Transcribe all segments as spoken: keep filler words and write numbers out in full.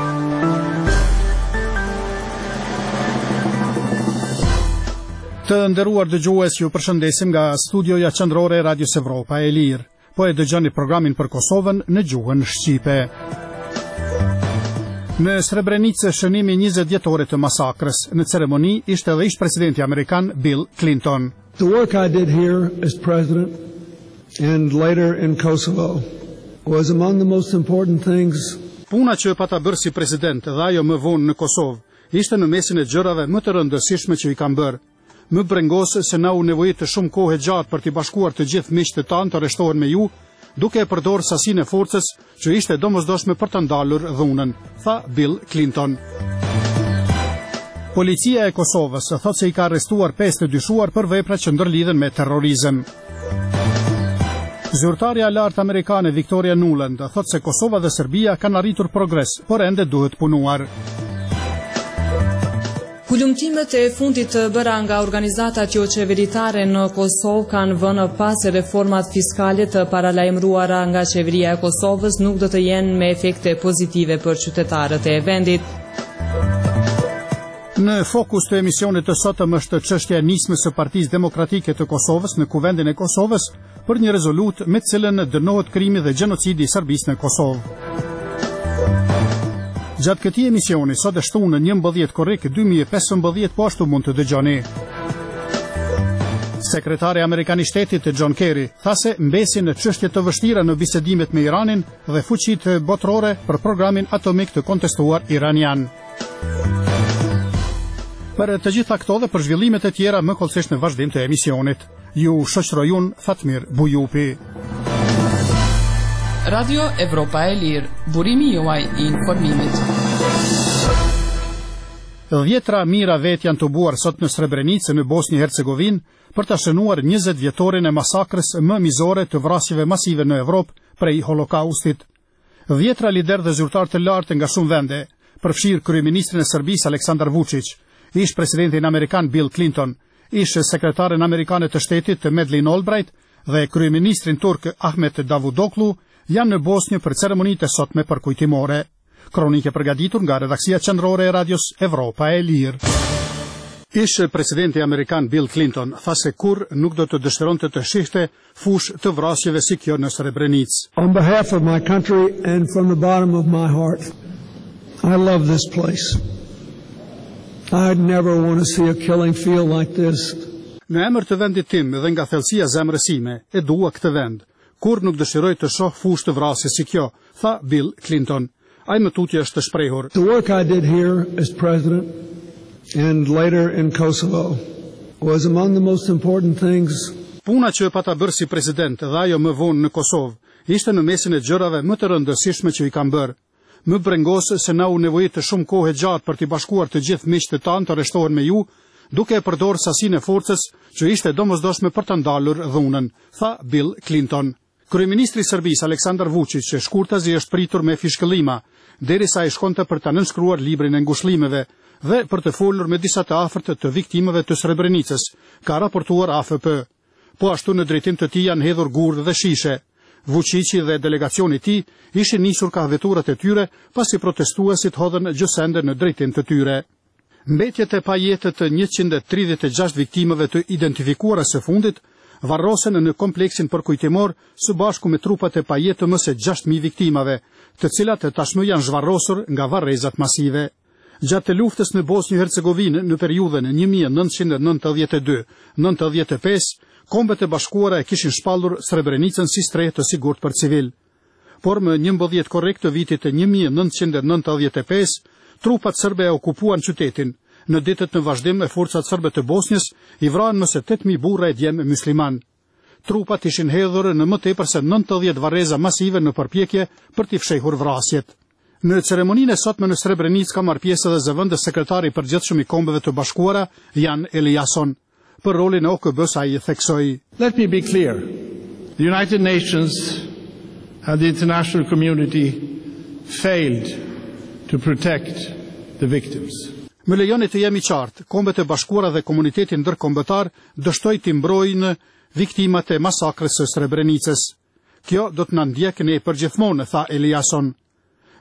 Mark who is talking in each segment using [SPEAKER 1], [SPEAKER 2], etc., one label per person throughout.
[SPEAKER 1] Të nderuar dëgjues, ju përshëndesim nga studioja qendrore e Radios Evropa e Lirë. Po e dëgjoni programin për Kosovën në gjuhën shqipe. Në Srebrenicë shënimi njëzet vjetore të masakrës. Në ceremoni ishte edhe ish presidenti amerikan Bill Clinton.
[SPEAKER 2] The work I did here as president and later in Kosovo was among the most important things.
[SPEAKER 1] Puna që pata bërë si president dhe ajo më vonë në Kosovë ishte në mesin e gjërave më të rëndësishme që i kam bërë. Më brengosë se na u nevojit të shumë kohë gjatë për t'i bashkuar të gjithë miqtë tanë të arreshtohen me ju, duke e përdorë sasinë e forcës që ishte domosdoshme për të ndalur dhunën, tha Bill Clinton. Policia e Kosovës thotë se i ka arrestuar pesë të dyshuar për vepra që ndërlidhen me terrorizëm. Zyrtarja e lartë amerikane Victoria Nuland thotë se Kosova dhe Serbia kanë arritur progres, por ende duhet punuar.
[SPEAKER 3] Kulumtimet e fundit të bëra nga organizatat jo qeveritare në Kosovë kanë vënë pas se reformat fiskale të paralajmëruara nga qeveria e Kosovës nuk do të jenë me efekte pozitive për qytetarët e vendit.
[SPEAKER 1] Në fokus të emisionit të sotëm është çështja e nismës së Partisë Demokratike të Kosovës në Kuvendin e Kosovës për një rezolut me të cilën dënohet krimi dhe gjenocidi i Serbisë në Kosovë. Gjatë këtij emisioni, sot e shtunë në njëmbëdhjetë korrik dy mijë e pesëmbëdhjetë, po ashtu mund të dëgjoni. Sekretari Amerikan i Shtetit John Kerry tha se mbesin në çështje të vështira në bisedimet me Iranin dhe fuqitë botërore për programin atomik të kontestuar iranian. Për të gjitha këto dhe për zhvillimet e tjera më kollësisht në vazhdim të emisionit. Ju shoqëroj unë Fatmir Bujupi.
[SPEAKER 3] Radio Evropa e Lirë, burimi juaj i informimit.
[SPEAKER 1] Dhjetra mira vet janë të buar sot në Srebrenicë në Bosnjë Hercegovinë për të shënuar njëzet vjetorin e masakrës më mizore të vrasjeve masive në Evropë prej Holokaustit. Dhjetra lider dhe zyrtar të lartë nga shumë vende, përfshirë kryeministrin e Serbisë Aleksandar Vučić, ish presidentin amerikan Bill Clinton, ish sekretaren amerikane të shtetit Madeleine Albright dhe kryeministrin turk Ahmet Davutoglu janë në Bosnjë për ceremonitë e sotme përkujtimore. Kronike përgatitur nga redaksia qendrore e Radios Evropa e Lirë. Ish presidenti amerikan Bill Clinton tha se kur nuk do të dëshironte të shihte fushë të vrasjeve si kjo në Srebrenicë.
[SPEAKER 2] On behalf of my country and from the bottom of my heart, I love this place. I'd never want to see a killing field like this.
[SPEAKER 1] Në emër të vendit tim dhe nga thellësia zemrës sime, e dua këtë vend. Kur nuk dëshiroj të shoh fushë të vrasje si kjo, tha Bill Clinton. Ai më tutje është të shprehur.
[SPEAKER 2] The work I did here as president and later in Kosovo was among the most important things.
[SPEAKER 1] Puna që e pata bërë si president dhe ajo më vonë në Kosovë ishte në mesin e gjërave më të rëndësishme që i kam bërë. Më brengosë se na u nevojit të shumë kohë gjatë për t'i bashkuar të gjithë miqtë tanë të arreshtohen me ju, duke e përdorë sasinë e forcës që ishte domosdoshme për të ndalur dhunën, tha Bill Clinton. Kryeministri i Serbisë Aleksandar Vučić që shkurtazi është pritur me fishkëllima, derisa ai shkonte për ta nënshkruar librin e ngushëllimeve dhe për të folur me disa të afërtë të viktimave të Srebrenicës, ka raportuar A F P. Po ashtu në drejtim të tij janë hedhur gurdh dhe shishe. Vučići dhe delegacioni i tij ishin nisur ka veturat e tyre pasi protestuesit hodhën gjësende në drejtim të tyre. Mbetjet e pajetët të njëqind e tridhjetë e gjashtë viktimave të identifikuara së fundit varrosen në kompleksin përkujtimor së bashku me trupat e pajetë më se gjashtë mijë viktimave, të cilat tashmë janë zhvarrosur nga varrezat masive. Gjatë luftës në Bosnjë Hercegovinë në periudhën një mijë e nëntëqind e nëntëdhjetë e dy deri nëntëdhjetë e pesë, kombet e bashkuara e kishin shpallur Srebrenicën si strehë të sigurt për civil. Por më njëmbëdhjetë korrik të vitit të një mijë e nëntëqind e nëntëdhjetë e pesë, trupat serbe e okupuan qytetin. Në ditët në vazhdim e forcat serbe të Bosnjës i vranë më se tetë mijë burra e djemë musliman. Trupat ishin hedhur në më tepër se nëntëdhjetë varreza masive në përpjekje për t'i fshehur vrasjet. Në ceremoninë e sotme në Srebrenicë ka marrë pjesë edhe zëvendës sekretari i përgjithshëm i Kombeve të Bashkuara, Jan Eliasson. Për rolin e O K B-s ai theksoi:
[SPEAKER 4] Let me be clear. The United Nations and the international community failed to protect the victims.
[SPEAKER 1] Më lejoni të jemi qartë, Kombet e Bashkuara dhe komuniteti ndërkombëtar dështoi të mbrojnë viktimat e masakrës së Srebrenicës. Kjo do të na ndjekë ne përgjithmonë, tha Eliasson.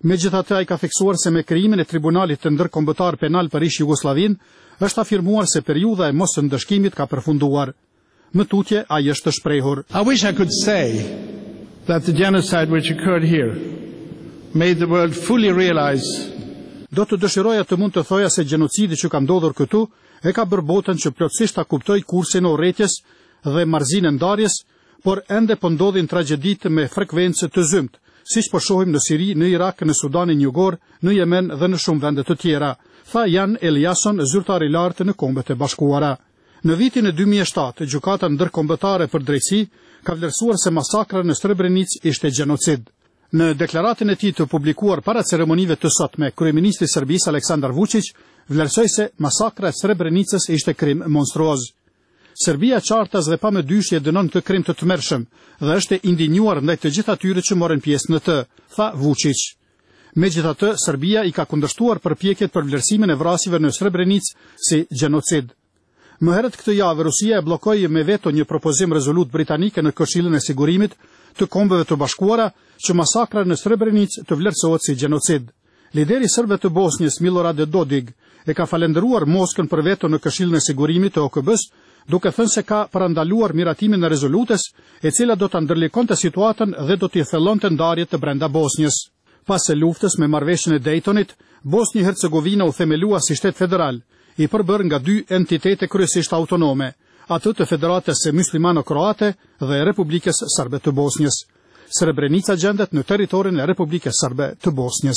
[SPEAKER 1] Megjithatë, ai ka theksuar se me krijimin e Tribunalit të Ndërkombëtar Penal për ish Jugosllavin, është afirmuar se periudha e mos ndëshkimit ka përfunduar. Më tutje, ai është të shprehur.
[SPEAKER 4] I wish I could say that the genocide which occurred here made the world fully realize.
[SPEAKER 1] Do të dëshiroja të mund të thoja se gjenocidi që ka ndodhur këtu e ka bërë botën që plotësisht ta kuptoj kursin e urrëties dhe marrëzinë e ndarjes, por ende po ndodhin tragjeditë me frekuencë të zymt, siç po shohim në Siri, në Irak, në Sudanin Jugor, në Yemen dhe në shumë vende të tjera, tha Jan Eliasson, zyrtar i lartë në Kombet e Bashkuara. Në vitin e dy mijë e shtatë, Gjykata Ndërkombëtare për Drejtësi ka vlerësuar se masakra në Srebrenicë ishte gjenocid. Në deklaratën e tij të publikuar para ceremonive të sotme, kryeministri i Serbisë Aleksandar Vučić vlerësoi se masakra e Srebrenicës ishte krim monstruoz. Serbia qartas dhe pa më dyshje dënon këtë krim të tmerrshëm dhe është e indinjuar ndaj të gjithë atyre që morën pjesë në të, tha Vučić. Megjithatë, Serbia i ka kundërshtuar përpjekjet për vlerësimin e vrasjeve në Srebrenicë si gjenocid. Më herët këtë javë, Rusia e bllokoi me veto një propozim rezolut britanike në Këshillin e Sigurimit të Kombeve të Bashkuara që masakra në Srebrenicë të vlerësohet si gjenocid. Lideri serbe të Bosnjës, Milorad Dodik, e ka falendëruar Moskën për veto në Këshillin e Sigurimit të O K B-s, duke thënë se ka parandaluar miratimin e rezolutës, e cila do të ndërlikonte situatën dhe do t'i thellonte ndarjet të brenda Bosnjës. Pas së luftës me marrëveshjen e Daytonit, Bosnjë-Hercegovina u themelua si shtet federal, i përbër nga dy entitete kryesisht autonome, atë të Federatës së Muslimano-Kroate dhe Republikës Serbe të Bosnjës. Srebrenica gjendet në territorin e Republikës Serbe të Bosnjës.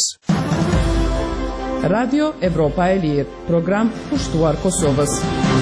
[SPEAKER 3] Radio Evropa e Lirë, program pushtuar Kosovës.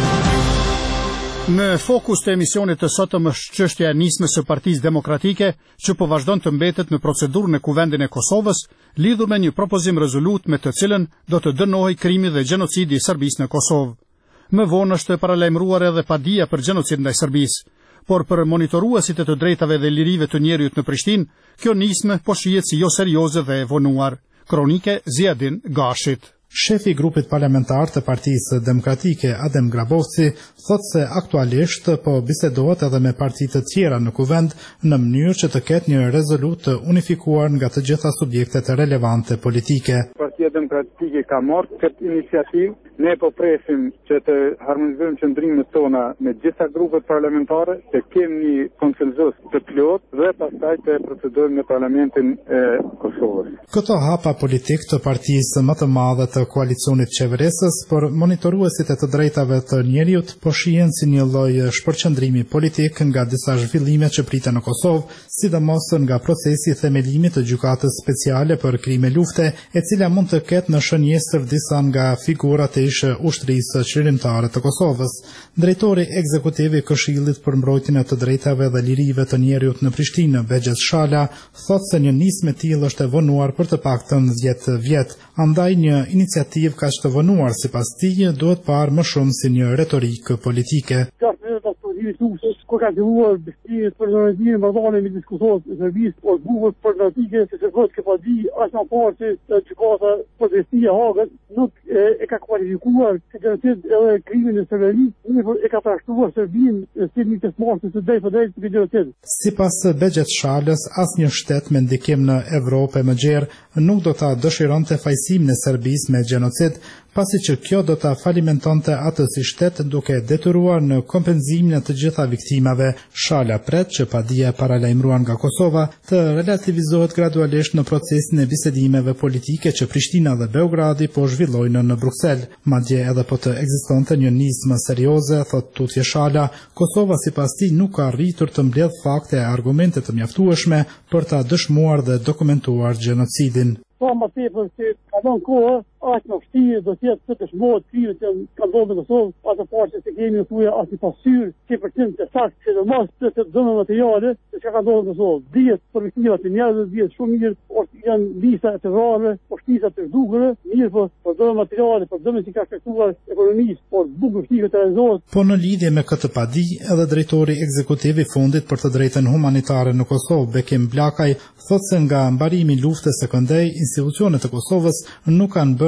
[SPEAKER 1] Në fokus të emisionit të sotëm është çështja e nismës së Partisë Demokratike, që po vazhdon të mbetet në procedurën e Kuvendit e Kosovës, lidhur me një propozim rezolut me të cilën do të dënohej krimi dhe gjenocidi i Serbisë në Kosovë. Më vonë është paralajmëruar edhe padia për gjenocid ndaj Serbisë, por për monitoruesit e të drejtave dhe lirive të njerëzit në Prishtinë, kjo nismë po shihet si jo serioze dhe e vonuar. Kronike Ziadin Gashit.
[SPEAKER 5] Shefi i grupit parlamentar të Partisë Demokratike, Adem Grabovci, thot se aktualisht po bisedohet edhe me parti të tjera në kuvend në mënyrë që të ketë një rezolut të unifikuar nga të gjitha subjektet relevante politike.
[SPEAKER 6] Partia Demokratike ka marrë këtë iniciativë, ne po presim që të harmonizojmë qëndrimet tona me gjitha grupet parlamentare, të kemi një konsenzus të plot dhe pastaj të procedojmë në Parlamentin e Kosovës.
[SPEAKER 5] Këto hapa politik të partisë më të madhe të koalicionit qeverisës, por monitoruesit e të drejtave të njeriut po shihen si një lloj shpërqendrimi politik nga disa zhvillime që priten në Kosovë, sidomos nga procesi i themelimit të gjykatës speciale për krime lufte, e cila mund të ketë në shënjestër disa nga figurat e ish ushtrisë qërimtare të Kosovës. Drejtori ekzekutiv i Këshillit për mbrojtjen e të drejtave dhe lirive të njeriut në Prishtinë, Begjet Shala, thotë se një nismë e tillë është e vonuar për të paktën dhjetë vjet, andaj një iniciativë kaq të vonuar sipas tij duhet parë më shumë si një retorikë politike.
[SPEAKER 7] Kur ka filluar besimet për organizimin e marrëdhënieve midis Kosovës dhe Serbisë, por bukur për natike se se vetë që pa di as në parë se gjykata përgjithësia e Hagës nuk e, e ka kualifikuar si genocid edhe krimin e Srebrenicës, por e ka trashëtuar Serbinë si një pjesëmarrëse të drejtë për drejtë për genocid.
[SPEAKER 5] Sipas Begjet Shalës, asnjë shtet me ndikim në Evropë më gjerë nuk do ta dëshironte fajsimin e Serbisë me genocid, pasi që kjo do ta falimentonte atë si shtet duke detyruar në kompenzimin e të gjitha viktimave. Shala pret që padia e paralajmëruar nga Kosova të relativizohet gradualisht në procesin e bisedimeve politike që Prishtina dhe Beogradi po zhvillojnë në Bruksel. Madje edhe po të ekzistonte një nismë serioze, thot tutje Shala, Kosova sipas tij nuk ka arritur të mbledh fakte e argumente të mjaftueshme për ta dëshmuar dhe dokumentuar gjenocidin.
[SPEAKER 7] Sa më tepër se ka dhënë kohë, aq më vështirë do të jetë të dëshmohet krimet që ka ndodhur në Kosovë, atë parë se kemi në thuja as i pasyrë, që përcjell të saktë, sidomos të të dhëna materiale se çka ka ndodhur në Kosovë. Dihet për viktimat e njerëzve, dihet shumë mirë, ose janë lista e terrorëve, poshtisa të zhdukura, mirë po për dhëna materiale, për dhëna që ka shkaktuar ekonomisë, por bukur vështirë të realizohet.
[SPEAKER 5] Po në lidhje me këtë padi, edhe drejtori ekzekutiv i fundit për të drejtën humanitare në Kosovë, Bekim Blakaj, thotë se nga mbarimi i luftës së këndej, institucionet e Kosovës nuk kanë bërë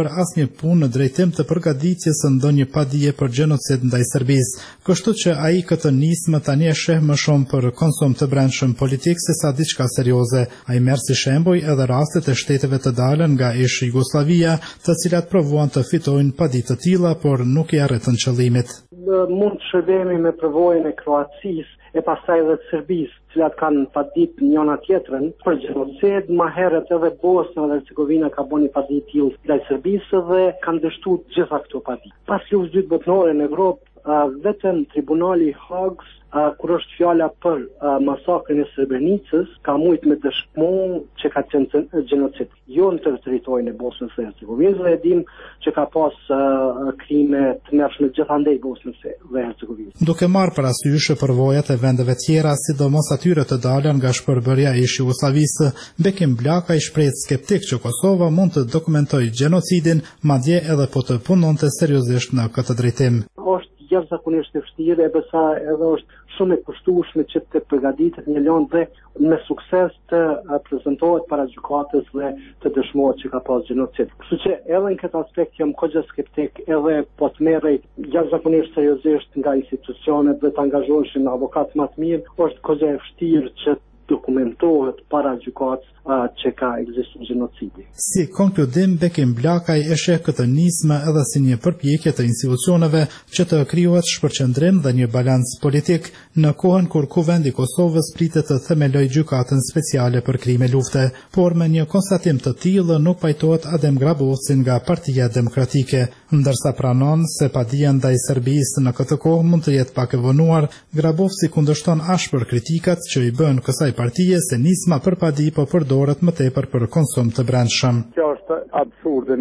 [SPEAKER 5] bërë asnjë punë në drejtim të përgatitjes së ndonjë padije për gjenocid ndaj Serbisë, kështu që ai këtë nismë tani e sheh më shumë për konsum të brendshëm politik sesa diçka serioze. Ai merr si shembull edhe rastet e shteteve të dalën nga ish Jugosllavia, të cilat provuan të fitojnë padi të tilla, por nuk i arritën qëllimit.
[SPEAKER 8] Mund të shërbemi me përvojën e Kroacisë e pastaj edhe të Serbisë, të cilat kanë padit njëna tjetrën për gjenocid. Më herët edhe Bosna dhe Hercegovina ka bënë padi të tillë ndaj Serbisë dhe kanë dështuar gjitha këto padi. Pas luftës së dytë botërore në Evropë, vetëm tribunali i Hagës, kur është fjala për masakrin e Srebrenicës, ka mujt me dëshmu që ka qenë gjenocid. Jo në të territorin e Bosnës së Hercegovinës, dhe e dim që ka pas uh, krime të mërshme gjithandej Bosnës së Hercegovinës.
[SPEAKER 5] Duke marrë parasysh përvojat e vendeve tjera, sidomos atyre të dalën nga shpërbërja e ish Jugosllavisë, Bekim Blaka i shpreh skeptik që Kosova mund të dokumentojë gjenocidin, madje edhe po të punonte seriozisht në këtë drejtim.
[SPEAKER 8] Është jashtëzakonisht e vështirë, e besa edhe është shumë e kushtueshme që të përgatitet një lëndë dhe me sukses të prezantohet para gjykatës dhe të dëshmohet që ka pas gjenocid. Kështu që edhe në këtë aspekt jam kogja skeptik, edhe po të merrej jashtëzakonisht seriozisht nga institucionet dhe të angazhoheshin avokat më të mirë, është kogja e vështirë që dokumentohet para gjykatës që ka ekzistuar gjenocidi.
[SPEAKER 5] Si konkludim, Bekim Blakaj e sheh këtë nismë edhe si një përpjekje të institucioneve që të krijohet shpërqendrim dhe një balans politik në kohën kur Kuvendi i Kosovës pritet të themelojë gjykatën speciale për krime lufte, por me një konstatim të tillë nuk pajtohet Adem Grabovci nga Partia Demokratike, ndërsa pranon se padia ndaj Serbisë në këtë kohë mund të jetë pak e vonuar. Grabovci kundërshton ashpër kritikat që i bën kësaj partije se nisma për padi po përdoret më tepër për konsum të brendshëm.
[SPEAKER 6] Kjo është absurde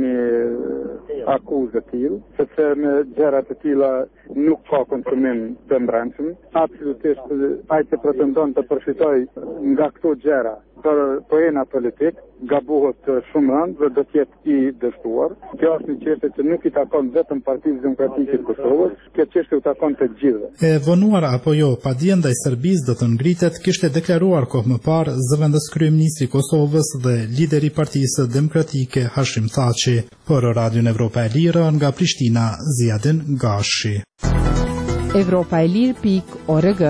[SPEAKER 6] një akuzë të tillë, sepse me gjëra të tilla nuk ka konsumim të brendshëm. Absolutisht ai që pretendon të përfitojë nga këto gjëra për pojena politik, gabohet shumë rënd dhe do të jetë i dështuar. Kjo është një çështje që nuk i takon vetëm Partisë Demokratike të Kosovës, kjo çështje u takon të gjithëve.
[SPEAKER 5] E vonuar apo jo, padia ndaj Serbisë do të ngritet, kishte deklaruar kohë më parë zëvendës kryeministri i Kosovës dhe lideri i Partisë Demokratike Hashim Thaçi. Për Radion Evropa e Lirë nga Prishtina, Ziadin Gashi.
[SPEAKER 9] Evropa e Lirë pikë org.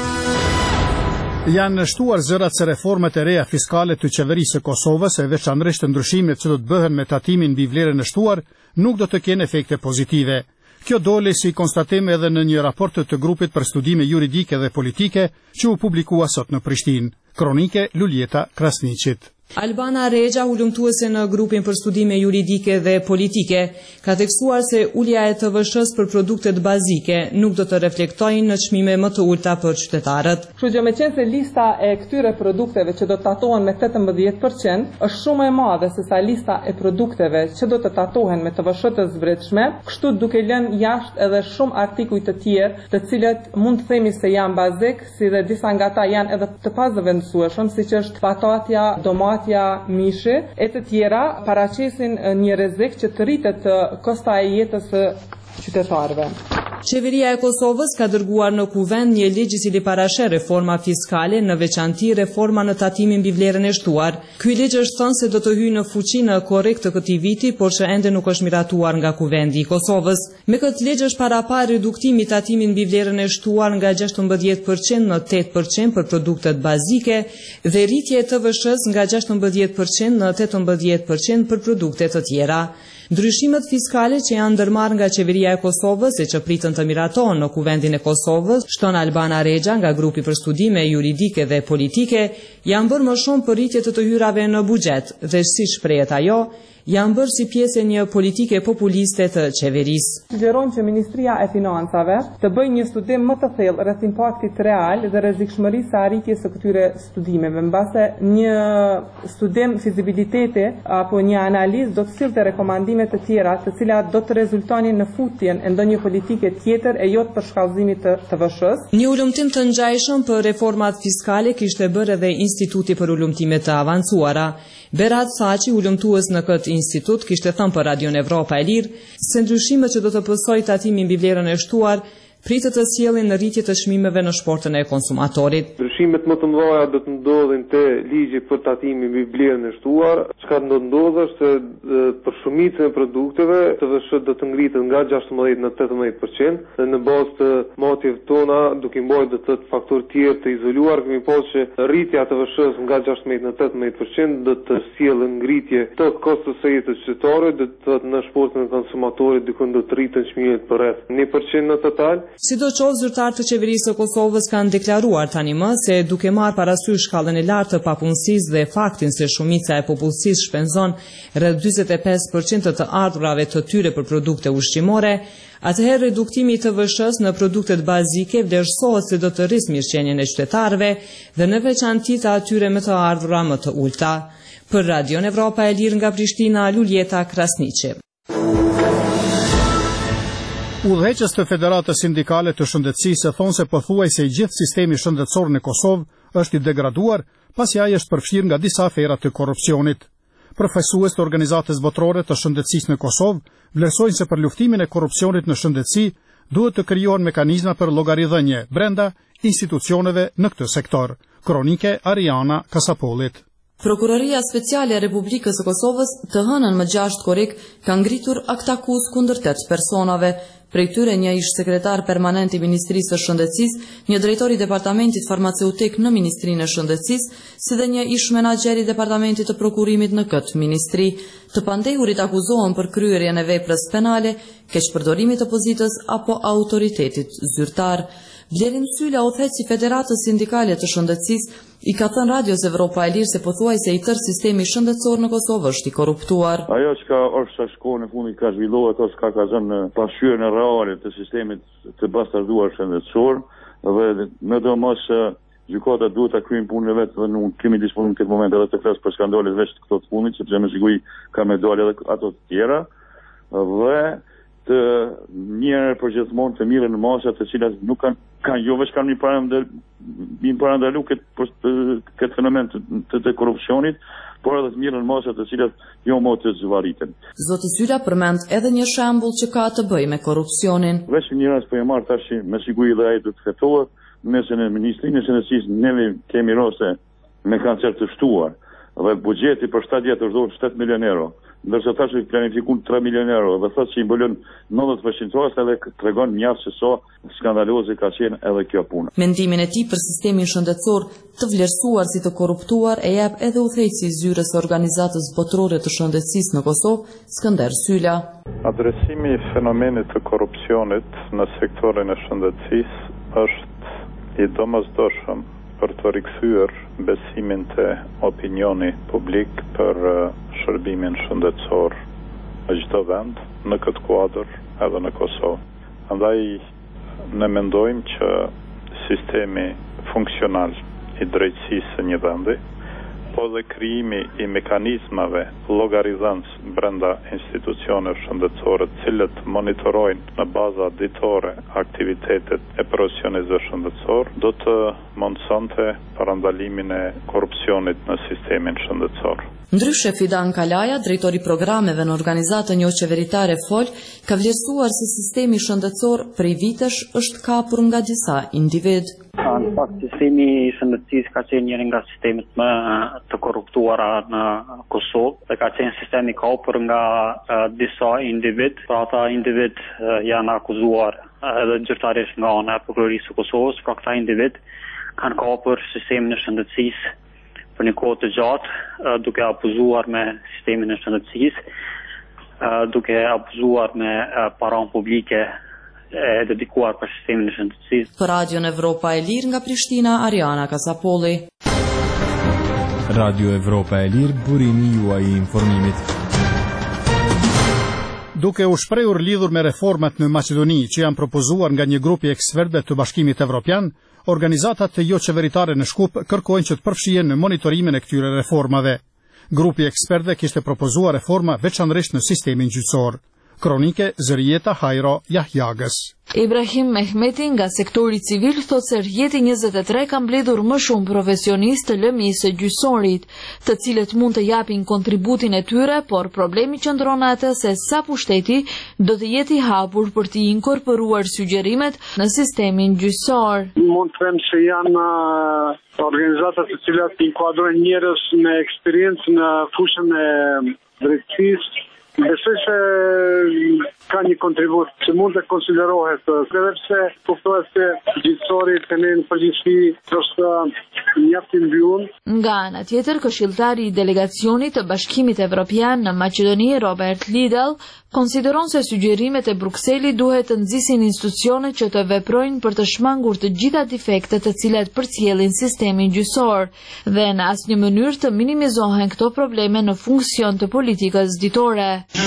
[SPEAKER 1] Janë shtuar zërat se reformat e reja fiskale të qeverisë së Kosovës e veçanërisht ndryshimet që do të bëhen me tatimin mbi vlerën e shtuar nuk do të kenë efekte pozitive. Kjo doli si konstatim edhe në një raport të grupit për studime juridike dhe politike që u publikua sot në Prishtinë. Kronike Luljeta Krasniqit.
[SPEAKER 3] Albana Regja, hulumtuese në grupin për studime juridike dhe politike, ka theksuar se ulja e T V S-s për produktet bazike nuk do të reflektojnë në çmime më të ulta për qytetarët.
[SPEAKER 10] Kështu që me qenë se lista e këtyre produkteve që do të tatohen me tetëmbëdhjetë përqind është shumë e madhe se sa lista e produkteve që do të tatohen me T V S të zbritshme, kështu duke lënë jashtë edhe shumë artikuj të tjerë, të cilët mund të themi se janë bazik, si dhe disa nga ta janë edhe të pazëvendësueshëm, siç është patatja, domati, mishi e të tjera, paraqesin një rrezik që të rritet kosta e jetës së qytetarëve.
[SPEAKER 3] Qeveria e Kosovës ka dërguar në kuvend një ligj i cili parasheh reforma fiskale, në veçanti reforma në tatimin mbi vlerën e shtuar. Ky ligj është thënë se do të hyjë në fuqi në korrekt të këtij viti, por që ende nuk është miratuar nga Kuvendi i Kosovës. Me këtë ligj është parapar reduktimi i tatimit mbi vlerën e shtuar nga gjashtëmbëdhjetë përqind në tetë përqind për produktet bazike dhe rritje e T V S-s nga gjashtëmbëdhjetë përqind në tetëmbëdhjetë përqind për produkte të tjera. Ndryshimet fiskale që janë ndërmarrë nga qeveria e Kosovës e që pritën të miratohen në Kuvendin e Kosovës, shton Albana Regja nga grupi për studime juridike dhe politike, janë bërë më shumë për rritje të të hyrave në buxhet dhe si shprehet ajo, janë bërë si pjesë e një politike populiste të qeverisë.
[SPEAKER 10] Sugjerojmë që Ministria e Financave të bëjë një studim më të thellë rreth impaktit real dhe rrezikshmërisë së arritjes së këtyre studimeve, mbase një studim fizibiliteti apo një analizë do të sillte rekomandime të tjera, të cilat do të rezultonin në futjen e ndonjë politike tjetër e jo të përshkallëzimit të T V S-s.
[SPEAKER 3] Një ulëmtim të ngjajshëm për reformat fiskale kishte bërë edhe Instituti për Ulëmtime të Avancuara. Berat Thaçi, ulëmtues në këtë institut, kishte thënë për Radion Evropa e Lirë se ndryshimet që do të pësojë tatimin mbi vlerën e shtuar pritet të sjellin në rritje të çmimeve në shportën e konsumatorit.
[SPEAKER 11] Ndryshimet më të mëdha do të ndodhin te ligji për tatimin mbi blerjen e shtuar. Çka do të ndodhë është se për shumicën e produkteve T V S do të ngritet nga gjashtëmbëdhjetë në tetëmbëdhjetë përqind dhe në bazë të matjeve tona, duke mbajtur do të thotë faktorë tjerë të izoluar, kemi pasur që rritja e T V S-s nga gjashtëmbëdhjetë në tetëmbëdhjetë përqind do të sjellë ngritje të kostos së jetës qytetare, do të thotë në shportin e konsumatorit diku do të rriten çmimet për rreth një përqind në total.
[SPEAKER 3] Sidoqoftë, zyrtarët të qeverisë së Kosovës kanë deklaruar tani më se duke marrë parasysh shkallën e lartë të papunësisë dhe faktin se shumica e popullsisë shpenzon rreth dyzet e pesë përqind të ardhurave të tyre për produkte ushqimore, atëherë reduktimi i T V S-s në produktet bazike vlerësohet se do të rrisë mirëqenien e qytetarëve dhe në veçantë të atyre me të ardhura më të ulta. Për Radion Evropa e Lirë nga Prishtina, Luljeta Krasniqi.
[SPEAKER 1] Udhëheqës të Federatës Sindikale të Shëndetësisë thonë se pothuajse i gjithë sistemi shëndetësor në Kosovë është i degraduar, pasi ai është përfshirë nga disa afera të korrupsionit. Përfaqësues të Organizatës Botërore të Shëndetësisë në Kosovë vlerësojnë se për luftimin e korrupsionit në shëndetësi duhet të krijohen mekanizma për llogaridhënie brenda institucioneve në këtë sektor. Kronike Ariana Kasapolit.
[SPEAKER 12] Prokuroria Speciale e Republikës së Kosovës të hënën më gjashtë korrik ka ngritur akt akuz kundër tetë personave, prej tyre një ish sekretar permanent i Ministrisë së Shëndetësisë, një drejtori i departamentit farmaceutik në Ministrinë e Shëndetësisë, si dhe një ish menaxher i departamentit të prokurimit në këtë ministri. Të pandehurit akuzohen për kryerjen e veprës penale, keqpërdorimit të pozitës apo autoritetit zyrtar. Vlerin Sylla, udhëheqësi i Federatës Sindikale të Shëndetësisë, i ka thënë Radios Evropa e Lirë se pothuajse i tërë sistemi shëndetësor në Kosovë është i korruptuar.
[SPEAKER 13] Ajo që ka është shkohë në fundit ka zhvilluar ato s'ka ka zënë pasqyrën e reale të sistemit të bastarduar shëndetësor dhe në do mos gjykata duhet ta kryejnë punën e vet dhe nuk kemi disponim në këtë moment edhe të flas për skandalet veç të këto të fundit, sepse me siguri ka me dalë edhe ato të tjera dhe të njërë për gjithmonë të mire në masat të cilat nuk kanë, kanë jo veç kanë mi parandalu këtë, këtë fenomen të, të, të korrupsionit, por edhe të mire në masat të cilat jo mo të zvariten.
[SPEAKER 12] Zoti Sylla përmend edhe një shembull që ka të bëjë me korrupsionin.
[SPEAKER 13] Veç një rast po e marr tash me siguri dhe ai do të fetohet, nëse në Ministrinë e Shëndetësisë neve kemi raste me kancer të shtuar dhe buxheti për shtatë vjet është dhënë shtatë milion euro. Ndërsa tash është planifikuar tre milion euro dhe thotë se i mbulon nëntëdhjetë përqind rast edhe tregon mjaft se sa skandaloze ka qenë edhe kjo punë.
[SPEAKER 12] Mendimin e tij për sistemin shëndetësor të vlerësuar si të korruptuar e jep edhe udhëheqësi i zyrës së Organizatës Botërore të Shëndetësisë në Kosovë, Skënder Sylla.
[SPEAKER 14] Adresimi i fenomenit të korrupsionit në sektorin e shëndetësisë është i domosdoshëm për të rikthyer besimin të opinioni publik për shërbimin shëndetësor në çdo vend, në këtë kuadër edhe në Kosovë. Andaj ne mendojmë që sistemi funksional i drejtësisë së një vendi, po dhe krijimi i mekanizmave llogaridhënës brenda institucioneve shëndetësore, të cilët monitorojnë në baza ditore aktivitetet e profesionistëve shëndetësor, do të mundsonte parandalimin e korrupsionit në sistemin shëndetësor.
[SPEAKER 12] Ndryshe, Fidan Kalaja, drejtori programeve në organizatën jo qeveritare Fol, ka vlerësuar se sistemi shëndetësor prej vitesh është kapur nga disa individ.
[SPEAKER 15] Në fakt, sistemi i shëndetësisë ka qenë njëri nga sistemet më të korruptuara në Kosovë dhe ka qenë sistemi kapur nga uh, disa individ. Pra ata individ uh, janë akuzuar edhe gjyqtarisht nga ana e prokurorisë së Kosovës, pra këta individ kanë kapur sistemin e shëndetësisë për një kohë të gjatë, uh, duke abuzuar me sistemin e shëndetësisë, uh, duke abuzuar me uh, paran publike e dedikuar për sistemin e shëndetësisë.
[SPEAKER 12] Për Radion Evropa e Lirë nga Prishtina, Ariana Kasapolli.
[SPEAKER 16] Radio Evropa e Lirë, burimi juaj i informimit.
[SPEAKER 1] Duke u shprehur lidhur me reformat në Maqedoni që janë propozuar nga një grup i ekspertëve të Bashkimit Evropian, organizatat të jo qeveritare në Shkup kërkojnë që të përfshihen në monitorimin e këtyre reformave. Grupi i ekspertëve kishte propozuar reforma veçanërisht në sistemin gjyqësor. Kronike Zërieta Hajro Jahjagës.
[SPEAKER 17] Ibrahim Mehmeti nga sektori civil thot se Rjeti njëzet e tre ka mbledhur më shumë profesionistë të lëmisë së gjyqësorit, të cilët mund të japin kontributin e tyre, por problemi qëndron atë se sa pushteti do të jetë i hapur për të inkorporuar sugjerimet në sistemin gjyqësor.
[SPEAKER 18] Mund të them se janë organizata të cilat inkuadrojnë njerëz me eksperiencë në fushën e drejtësisë. Besoj se ka një kontribut që mund të konsiderohet, edhe pse kuptohet se gjyqësori të ne në përgjithësi është mjaft i mbyllur.
[SPEAKER 17] Nga ana tjetër, këshilltari i delegacionit të Bashkimit Evropian në Maqedoni, Robert Lidl, konsideron se sugjerimet e Brukselit duhet të nxisin institucionet që të veprojnë për të shmangur të gjitha defektet të cilat përcjellin sistemin gjyqësor dhe në asnjë mënyrë të minimizohen këto probleme në funksion të politikës ditore.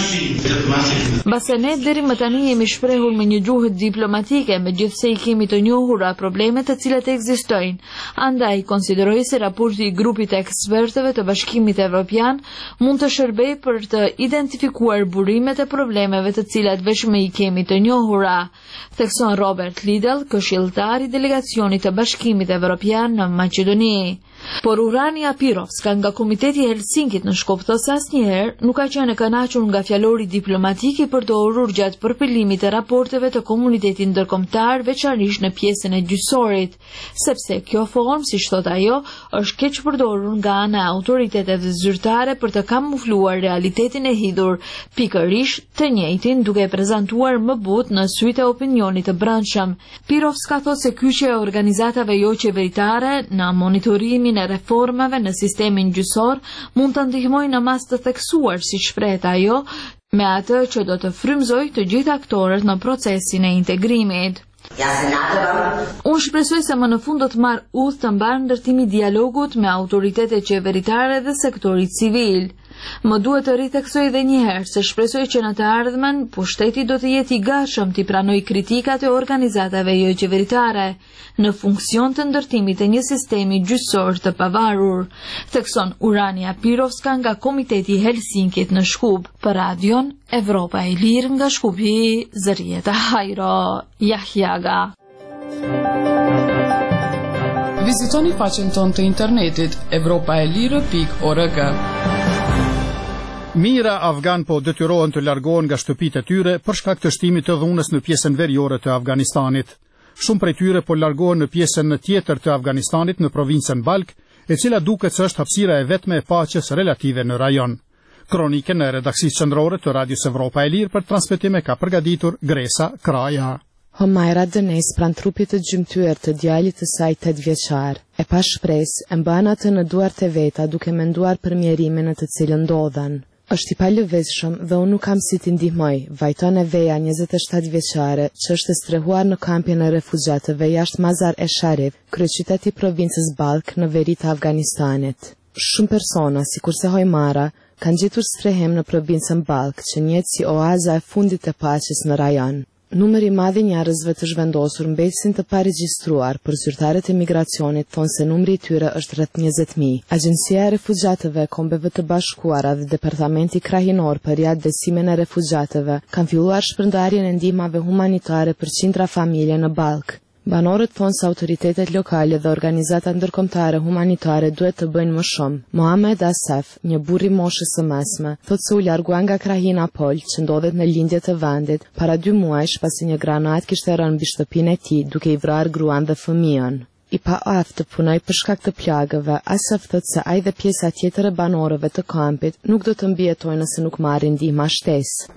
[SPEAKER 17] Mbase ne deri më tani jemi shprehur me një gjuhë diplomatike, megjithse i kemi të njohura problemet të cilat ekzistojnë. Andaj konsideroj se raporti i grupit të ekspertëve të Bashkimit Evropian mund të shërbejë për të identifikuar burimet e problemeve të cilat vetëm i kemi të njohura, thekson Robert Lidl, këshilltar i delegacionit të Bashkimit Evropian në Maqedoni. Por Urani Apirovska nga Komiteti i Helsinkit në Shkopë thot se asnjëherë nuk ka qenë e kënaqur nga fjalori diplomatik i përdorur gjatë përpilimit të raporteve të komunitetit ndërkombëtar, veçanërisht në pjesën e gjyqësorit, sepse kjo formë, siç thot ajo, është keq përdorur nga ana e autoriteteve zyrtare për të kamufluar realitetin e hidhur, pikërisht të njëjtin duke e prezantuar më butë në sytë e opinionit të brendshëm. Pirovska thot se kyçja e organizatave jo qeveritare në monitorimin e reformave në sistemin gjyqësor mund të ndihmojnë në mas të theksuar, si shprehet ajo, me atë që do të frymëzojë të gjithë aktorët në procesin e integrimit. Unë shpresoj se më në fund do të marr udhë të mbar ndërtimi dialogut me autoritetet qeveritare dhe sektorit civil. Më duhet të ritheksoj edhe një herë se shpresoj që në të ardhmen pushteti do të jetë i gatshëm të pranojë kritikat e organizatave jo qeveritare në funksion të ndërtimit të një sistemi gjyqësor të pavarur, thekson Urani Apirovska nga Komiteti i Helsinkit në Shkup. Për Radion Evropa e Lirë nga Shkupi, Zërieta Hajro Jahjaga.
[SPEAKER 3] Vizitoni faqen tonë të internetit evropaelire pikë org.
[SPEAKER 1] Mira afgan po detyrohen të largohen nga shtëpitë e tyre për shkak të shtimit të dhunës në pjesën veriore të Afganistanit. Shumë prej tyre po largohen në pjesën tjetër të Afganistanit në provincën Balk, e cila duket se është hapësira e vetme e paqes relative në rajon. Kronikën e redaksisë qendrore të Radios Evropa e Lirë për transmetime ka përgatitur Gresa Kraja.
[SPEAKER 19] Homaira Dënes pran trupit të gjymtyr të djalit të saj tetë vjeçar, e pa shpresë e mban atë në duart e veta duke menduar për mjerimin në të cilën ndodhen. Është i palëvizshëm dhe unë nuk kam si t'i ndihmoj, vajton e Veja njëzet e shtatë vjeçare, që është strehuar në kampin e refugjatëve jashtë Mazar e Sharif, kryeqyteti i provincës Balk në veri të Afganistanit. Shumë persona, sikurse Homaira, kanë gjetur strehim në provincën Balk, që njihet si oaza e fundit të paqes në rajon. Numri i madh i njerëzve të zhvendosur mbesin të paregjistruar, por zyrtarët e migracionit thonë se numri i tyre është rreth njëzet mijë. Agjencia e Refugjatëve e Kombeve të Bashkuara dhe Departamenti Krahinor për riadbesimin e refugjatëve kanë filluar shpërndarjen e ndihmave humanitare për qindra familje në Balk. Banorët thonë se autoritetet lokale dhe organizata ndërkombëtare humanitare duhet të bëjnë më shumë. Mohamed Asaf, një burr i moshës së mesme, thotë se u largua nga krahina Pol, që ndodhet në lindje të vendit, para dy muajsh pasi një granat kishte rënë mbi shtëpinë e tij, duke i vrarë gruan dhe fëmijën. I pa aftë të punoj për shkak të plagëve, Asaf thotë se ai dhe pjesa tjetër e banorëve të kampit nuk do të mbijetojnë nëse nuk marrin ndihmë shtesë.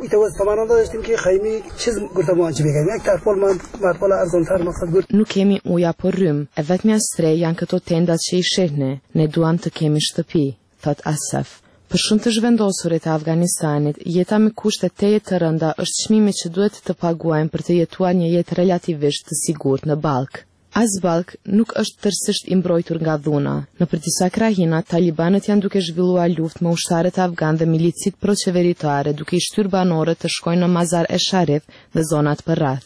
[SPEAKER 19] Nuk kemi ujë apo rrymë, e vetmja strej janë këto tendat që i shihni, ne duam të kemi shtëpi, thot Asaf. Për shumë të zhvendosurit e Afganistanit, jeta me kushte teje të rënda është çmimi që duhet të paguajnë për të jetuar një jetë relativisht të sigurt në Balk. As Balk nuk është tërësisht i mbrojtur nga dhuna. Në për disa krahina, talibanët janë duke zhvilluar luftë me ushtarët afgan dhe milicit proqeveritare, duke i shtyrë banorët të shkojnë në Mazar e Sharif dhe zonat përreth.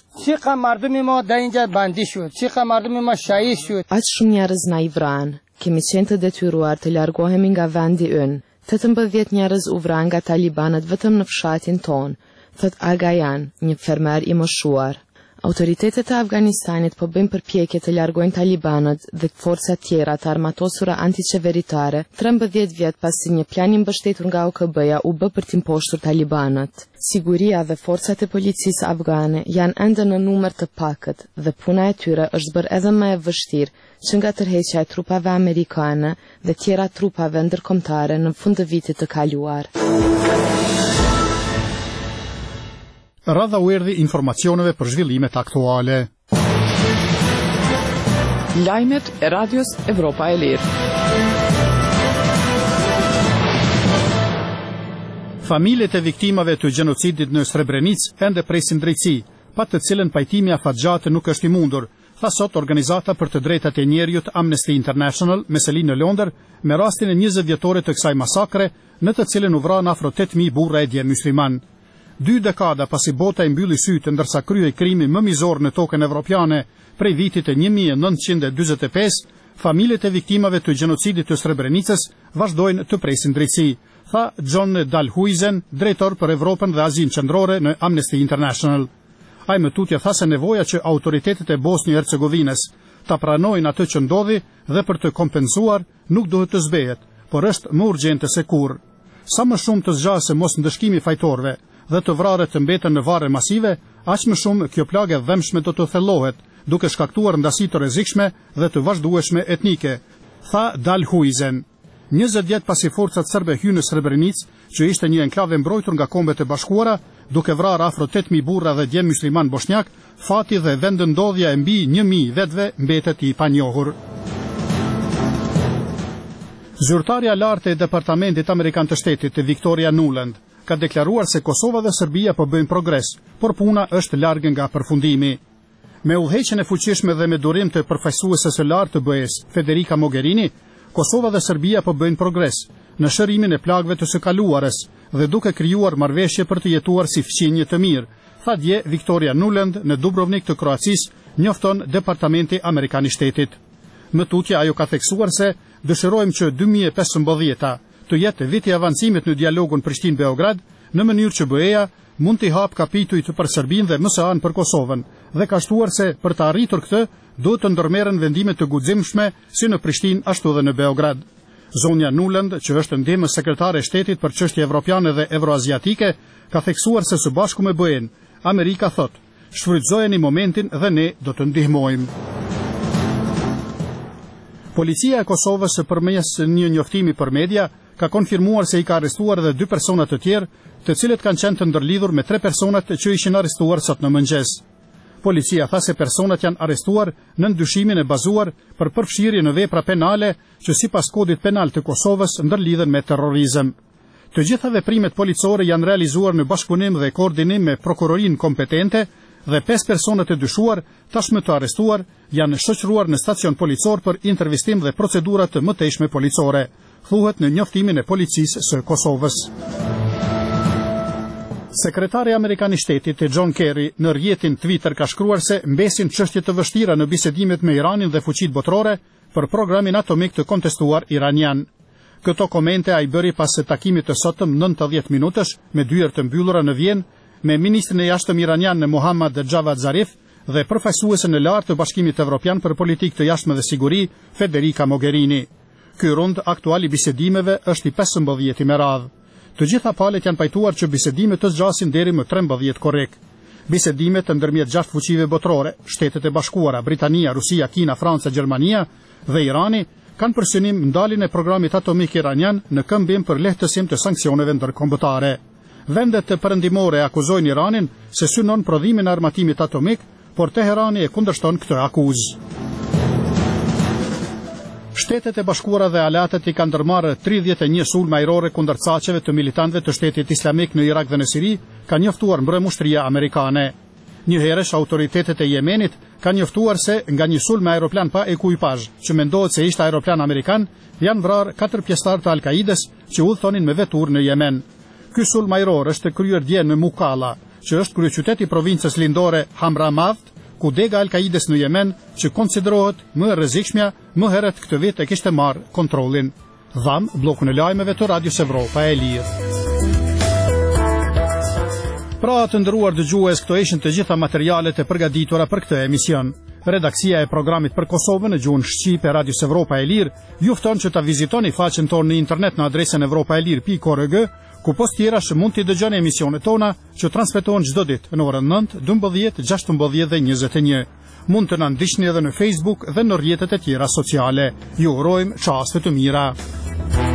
[SPEAKER 19] Aq shumë njerëz na i vranë. Kemi qenë të detyruar të largohemi nga vendi ynë. tetëmbëdhjetë njerëz u vranë nga talibanët vetëm në fshatin tonë. thot Agayan, një fermer i moshuar. Autoritetet e Afganistanit po bëjnë përpjekje të largojnë talibanët dhe forcat tjera të armatosura antiqeveritare, trembëdhjetë vjet pasi një plan i mbështetur nga O K B-ja u bë për t'imposhtur talibanët. Siguria dhe forcat e policisë afgane janë ende në numër të pakët dhe puna e tyre është bërë edhe më e vështirë që nga tërheqja e trupave amerikane dhe tjera trupave ndërkombëtare në fund të vitit të kaluar.
[SPEAKER 1] Radha u erdhi informacioneve për zhvillimet aktuale.
[SPEAKER 9] Lajmet e Radios Evropa e Lirë.
[SPEAKER 1] Familjet e viktimave të gjenocidit në Srebrenic ende presin drejtësi, pa të cilën pajtimi afatgjatë nuk është i mundur, tha sot organizata për të drejtat e njerëzit Amnesty International me selinë në Londër me rastin e njëzet vjetore të kësaj masakre, në të cilën u vran afro tetë mijë burra e dje musliman. Dy dekada pasi bota i mbylli sytë ndërsa kryej krimi më mizor në tokën evropiane prej vitit e një mijë e nëntëqind e dyzet e pesë, familjet e viktimave të gjenocidit të Srebrenicës vazhdojnë të presin drejtësi, tha John Dalhuizen, drejtor për Evropën dhe Azinë Qendrore në Amnesty International. Ai më tutje tha se nevoja që autoritetet e Bosnjë Hercegovinës ta pranojnë atë që ndodhi dhe për të kompensuar nuk duhet të zbehet, por është më urgjente se kurrë. Sa më shumë të zgjasë mos ndëshkimi fajtorëve dhe të vrarët të mbeten në varre masive, aq më shumë kjo plagë e dhëmshme do të thellohet, duke shkaktuar ndasi të rrezikshme dhe të vazhdueshme etnike, tha Dalhuizen. njëzet vjet pasi forcat serbe hynë në Srebrenic, që ishte një enklave mbrojtur nga Kombet e Bashkuara, duke vrarë afro tetë mijë burra dhe djem musliman bosnjak, fati dhe vendëndodhja e mbi një mijë vetëve mbetet i panjohur. Zyrtarja lartë e Departamentit Amerikan të Shtetit, Victoria Nuland, ka deklaruar se Kosova dhe Serbia po bëjnë progres, por puna është larg nga përfundimi. Me udhëheqjen e fuqishme dhe me durim të përfaqësueses së lartë të B E S, Federica Mogherini, Kosova dhe Serbia po bëjnë progres në shërimin e plagëve të së kaluarës dhe duke krijuar marrëveshje për të jetuar si fqinje të mirë, tha dje Victoria Nuland në Dubrovnik të Kroacisë, njofton Departamenti Amerikan i Shtetit. Më tutje ajo ka theksuar se dëshirojmë që dy mijë e pesëmbëdhjetë të jetë viti i avancimit në dialogun Prishtinë-Beograd, në mënyrë që B E-ja mund t'i hap kapitujt për Serbinë dhe M S A-n për Kosovën, dhe ka shtuar se për të arritur këtë, duhet të ndërmerren vendime të guximshme si në Prishtinë ashtu dhe në Beograd. Zonja Nuland, që është ndihmës sekretare e shtetit për çështje evropiane dhe evroaziatike, ka theksuar se së bashku me B E-n, Amerika thot: "Shfrytëzojeni momentin dhe ne do të ndihmojmë." Policia e Kosovës përmes një njoftimi për media ka konfirmuar se i ka arrestuar edhe dy persona të tjerë, të cilët kanë qenë të ndërlidhur me tre personat që ishin arrestuar sot në mëngjes. Policia tha se personat janë arrestuar në ndyshimin e bazuar për përfshirje në vepra penale që sipas kodit penal të Kosovës ndërlidhen me terrorizëm. Të gjitha veprimet policore janë realizuar në bashkëpunim dhe koordinim me prokurorinë kompetente dhe pesë personat e dyshuar, tashmë të arrestuar, janë shoqëruar në stacion policor për intervistim dhe procedura të mëtejshme policore, thuhet në njoftimin e policisë së Kosovës. Sekretari Amerikan i Shtetit John Kerry në rrjetin Twitter ka shkruar se mbesin çështje të vështira në bisedimet me Iranin dhe fuqitë botërore për programin atomik të kontestuar iranian. Këto komente ai bëri pas takimit të sotëm nëntëdhjetë minutësh me dyert të mbyllura në Vjenë me ministrin e jashtëm iranian në Mohammad Javad Zarif dhe përfaqësuesen e lartë të Bashkimit Evropian për politikë të jashtme dhe siguri, Federica Mogherini. Ky rund aktual i bisedimeve është i pesëmbëdhjetë me radhë. Të gjitha palët janë pajtuar që bisedimet të zgjasin deri më trembëdhjetë korrik. Bisedimet ndërmjet gjashtë fuqive botërore, Shtetet e Bashkuara, Britania, Rusia, Kina, Franca, Gjermania dhe Irani, kanë për synim ndaljen e programit atomik iranian në këmbim për lehtësim të sanksioneve ndërkombëtare. Vendet perëndimore akuzojnë Iranin se synon prodhimin e armatimit atomik, por Teherani e kundërshton këtë akuzë. Shtetet e Bashkuara dhe aleatët i kanë ndërmarrë tridhjetë e një sulme ajrore kundër caqeve të militantëve të Shtetit Islamik në Irak dhe në Siri, ka njoftuar mbrëmushtria amerikane. Njëherësh autoritetet e Yemenit kanë njoftuar se nga një sulm me aeroplan pa ekuipazh, që mendohet se ishte aeroplan amerikan, janë vrarë katër pjesëtar të Al-Kaides që udhëtonin me veturë në Yemen. Ky sulm ajror është kryer dje në Mukalla, që është kryeqyteti i provincës lindore Hamramadh, ku dega Al-Kaides në Yemen, që konsiderohet më e rrezikshmja, më herët këtë vit e kishte marrë kontrollin. Dham bllokun e lajmeve të Radios Evropa e Lirë. Pra të nderuar dëgjues, këto ishin të gjitha materialet e përgatitura për këtë emision. Redaksia e programit për Kosovën në gjuhën shqipe e Radios Evropa e Lirë ju fton që ta vizitoni faqen tonë në internet në adresën evropaelir pikë org, ku post tjerash mund t'i dëgjoni emisionet tona që transmetohen çdo ditë në orën nëntë, dymbëdhjetë, gjashtëmbëdhjetë dhe njëzet e një. Mund të na ndiqni edhe në Facebook dhe në rrjetet e tjera sociale. Ju urojmë çaste të mira.